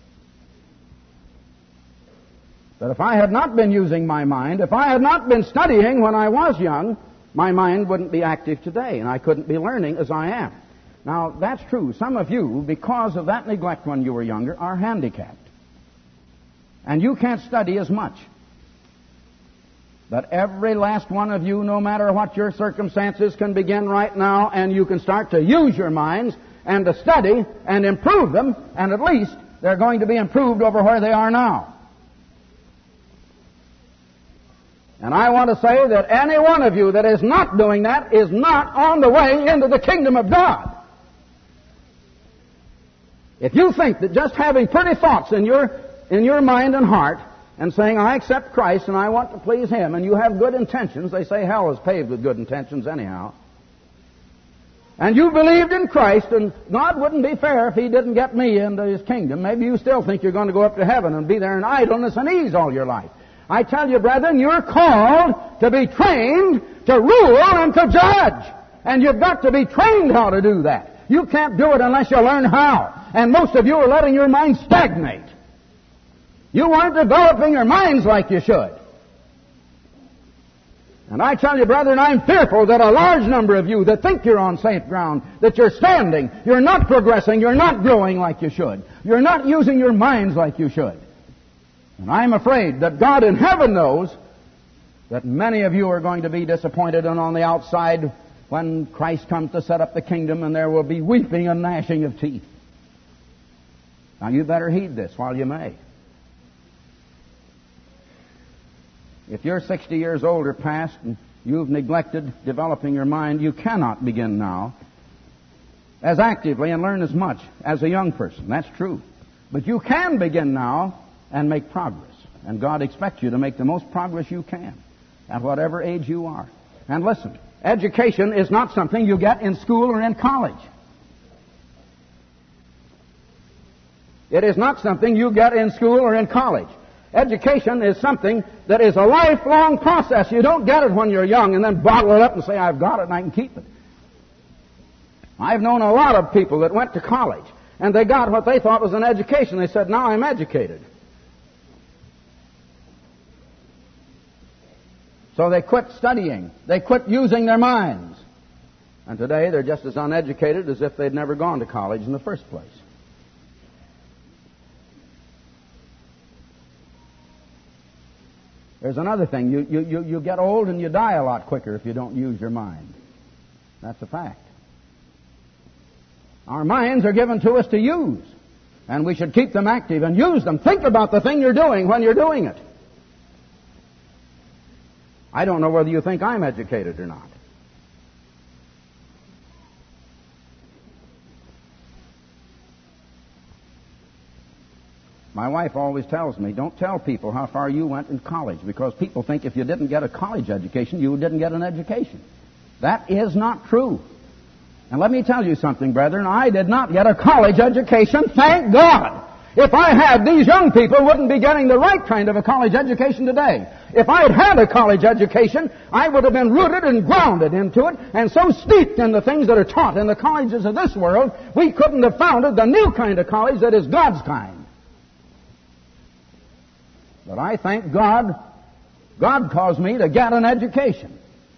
But if I had not been using my mind, if I had not been studying when I was young, my mind wouldn't be active today, and I couldn't be learning as I am. Now, that's true. Some of you, because of that neglect when you were younger, are handicapped. And you can't study as much. But every last one of you, no matter what your circumstances, can begin right now, and you can start to use your minds and to study and improve them, and at least they're going to be improved over where they are now. And I want to say that any one of you that is not doing that is not on the way into the kingdom of God. If you think that just having pretty thoughts in your in your mind and heart and saying, I accept Christ and I want to please Him, and you have good intentions, they say hell is paved with good intentions anyhow, and you believed in Christ, and God wouldn't be fair if He didn't get me into His kingdom, maybe you still think you're going to go up to heaven and be there in idleness and ease all your life. I tell you, brethren, you're called to be trained to rule and to judge. And you've got to be trained how to do that. You can't do it unless you learn how. And most of you are letting your mind stagnate. You aren't developing your minds like you should. And I tell you, brethren, I'm fearful that a large number of you that think you're on safe ground, that you're standing, you're not progressing, you're not growing like you should. You're not using your minds like you should. And I'm afraid that God in heaven knows that many of you are going to be disappointed, and on the outside when Christ comes to set up the kingdom, and there will be weeping and gnashing of teeth. Now you better heed this while you may. If you're sixty years old or past and you've neglected developing your mind, you cannot begin now as actively and learn as much as a young person. That's true. But you can begin now and make progress. And God expects you to make the most progress you can at whatever age you are. And listen, education is not something you get in school or in college. It is not something you get in school or in college. Education is something that is a lifelong process. You don't get it when you're young and then bottle it up and say, I've got it and I can keep it. I've known a lot of people that went to college and they got what they thought was an education. They said, now I'm educated. So they quit studying. They quit using their minds. And today they're just as uneducated as if they'd never gone to college in the first place. There's another thing. You, you, you, you get old and you die a lot quicker if you don't use your mind. That's a fact. Our minds are given to us to use. And we should keep them active and use them. Think about the thing you're doing when you're doing it. I don't know whether you think I'm educated or not. My wife always tells me, don't tell people how far you went in college, because people think if you didn't get a college education, you didn't get an education. That is not true. And let me tell you something, brethren. I did not get a college education, thank God. If I had, these young people wouldn't be getting the right kind of a college education today. If I had had a college education, I would have been rooted and grounded into it and so steeped in the things that are taught in the colleges of this world, we couldn't have founded the new kind of college that is God's kind. But I thank God, God caused me to get an education.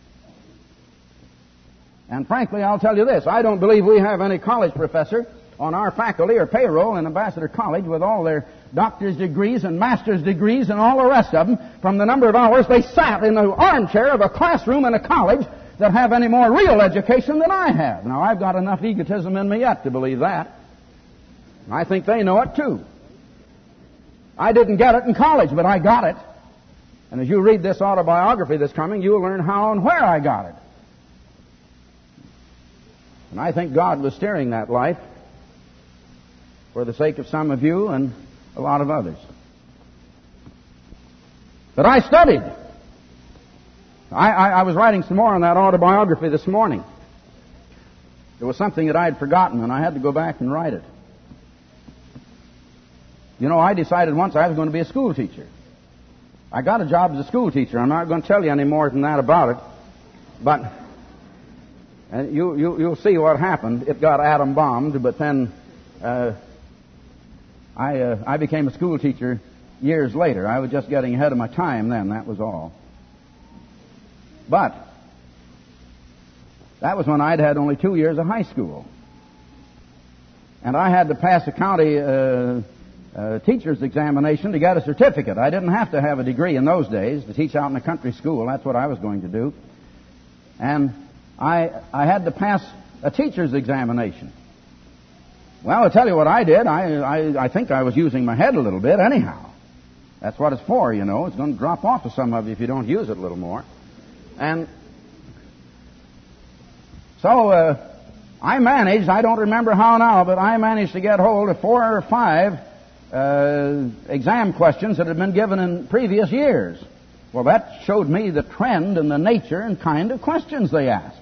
And frankly, I'll tell you this, I don't believe we have any college professor on our faculty or payroll in Ambassador College with all their doctor's degrees and master's degrees and all the rest of them, from the number of hours they sat in the armchair of a classroom in a college, that have any more real education than I have. Now, I've got enough egotism in me yet to believe that. I think they know it too. I didn't get it in college, but I got it. And as you read this autobiography that's coming, you'll learn how and where I got it. And I think God was steering that life for the sake of some of you and a lot of others. But I studied. I, I, I was writing some more on that autobiography this morning. It was something that I had forgotten, and I had to go back and write it. You know, I decided once I was going to be a school teacher. I got a job as a school teacher. I'm not going to tell you any more than that about it. But and you, you, you'll see what happened. It got atom bombed, but then uh, I, uh, I became a school teacher years later. I was just getting ahead of my time then, that was all. But that was when I'd had only two years of high school. And I had to pass a county uh, uh, teacher's examination to get a certificate. I didn't have to have a degree in those days to teach out in a country school. That's what I was going to do. And I, I had to pass a teacher's examination. Well, I'll tell you what I did. I, I, I think I was using my head a little bit anyhow. That's what it's for, you know. It's going to drop off to some of you if you don't use it a little more. And so uh, I managed, I don't remember how now, but I managed to get hold of four or five uh, exam questions that had been given in previous years. Well, that showed me the trend and the nature and kind of questions they asked.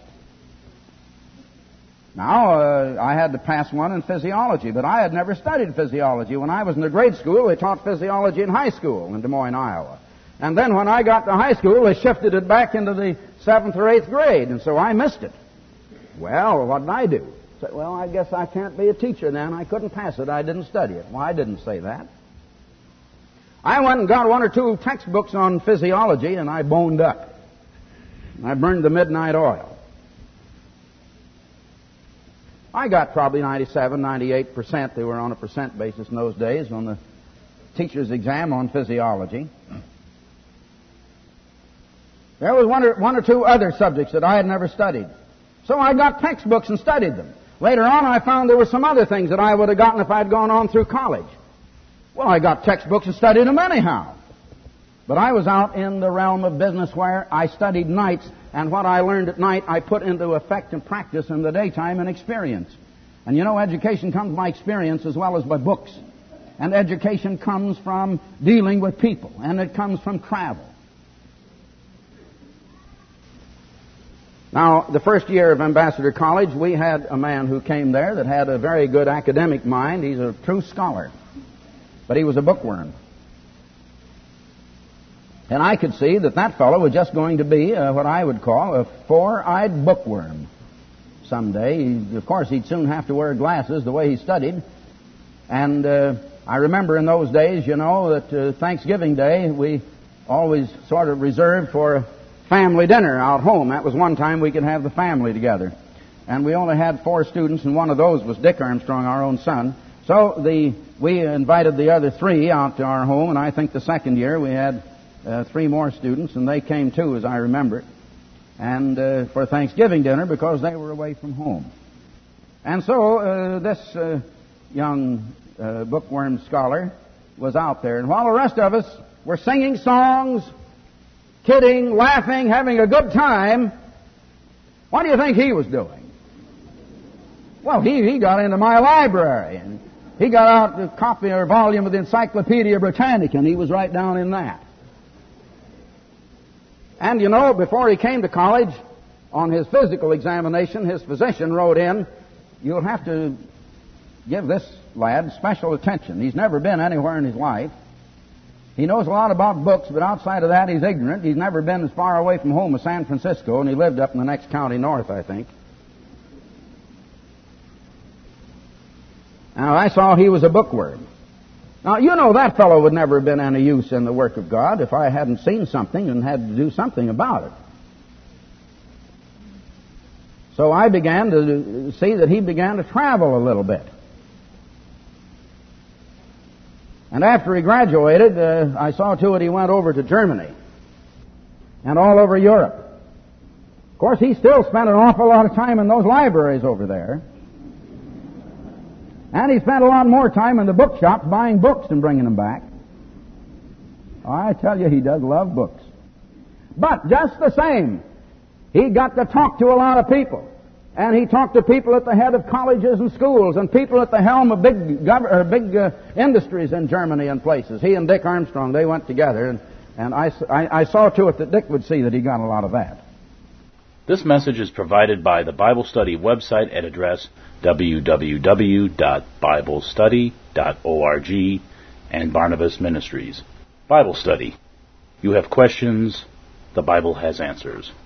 Now, uh, I had to pass one in physiology, but I had never studied physiology. When I was in the grade school, they taught physiology in high school in Des Moines, Iowa. And then when I got to high school, they shifted it back into the seventh or eighth grade, and so I missed it. Well, what did I do? I said, well, I guess I can't be a teacher then. I couldn't pass it. I didn't study it. Well, I didn't say that. I went and got one or two textbooks on physiology, and I boned up. I burned the midnight oil. I got probably ninety-seven, ninety-eight percent. They were on a percent basis in those days on the teacher's exam on physiology. There was one or, one or two other subjects that I had never studied. So I got textbooks and studied them. Later on, I found there were some other things that I would have gotten if I had gone on through college. Well, I got textbooks and studied them anyhow. But I was out in the realm of business where I studied nights, and what I learned at night I put into effect and practice in the daytime and experience. And you know, education comes by experience as well as by books. And education comes from dealing with people, and it comes from travel. Now, the first year of Ambassador College, we had a man who came there that had a very good academic mind. He's a true scholar. But he was a bookworm. And I could see that that fellow was just going to be uh, what I would call a four-eyed bookworm someday. He, of course, he'd soon have to wear glasses the way he studied. And uh, I remember in those days, you know, that uh, Thanksgiving Day, we always sort of reserved for a family dinner out home. That was one time we could have the family together. And we only had four students, and one of those was Dick Armstrong, our own son. So the we invited the other three out to our home, and I think the second year we had uh, three more students, and they came too, as I remember it, and uh, for Thanksgiving dinner because they were away from home. And so uh, this uh, young uh, bookworm scholar was out there, and while the rest of us were singing songs, kidding, laughing, having a good time, what do you think he was doing? Well, he, he got into my library, and he got out a copy or volume of the Encyclopedia Britannica, and he was right down in that. And, you know, before he came to college, on his physical examination, his physician wrote in, "You'll have to give this lad special attention. He's never been anywhere in his life. He knows a lot about books, but outside of that, he's ignorant. He's never been as far away from home as San Francisco, and he lived up in the next county north, I think." Now, I saw he was a bookworm. Now, you know that fellow would never have been any use in the work of God if I hadn't seen something and had to do something about it. So I began to see that he began to travel a little bit. And after he graduated, uh, I saw to it he went over to Germany and all over Europe. Of course, he still spent an awful lot of time in those libraries over there. And he spent a lot more time in the bookshops buying books and bringing them back. I tell you, he does love books. But just the same, he got to talk to a lot of people. And he talked to people at the head of colleges and schools and people at the helm of big gov- or big uh, industries in Germany and places. He and Dick Armstrong, they went together, and, and I, I, I saw to it that Dick would see that he got a lot of that. This message is provided by the Bible Study website at address w w w dot bible study dot org and Barnabas Ministries. Bible Study. You have questions, the Bible has answers.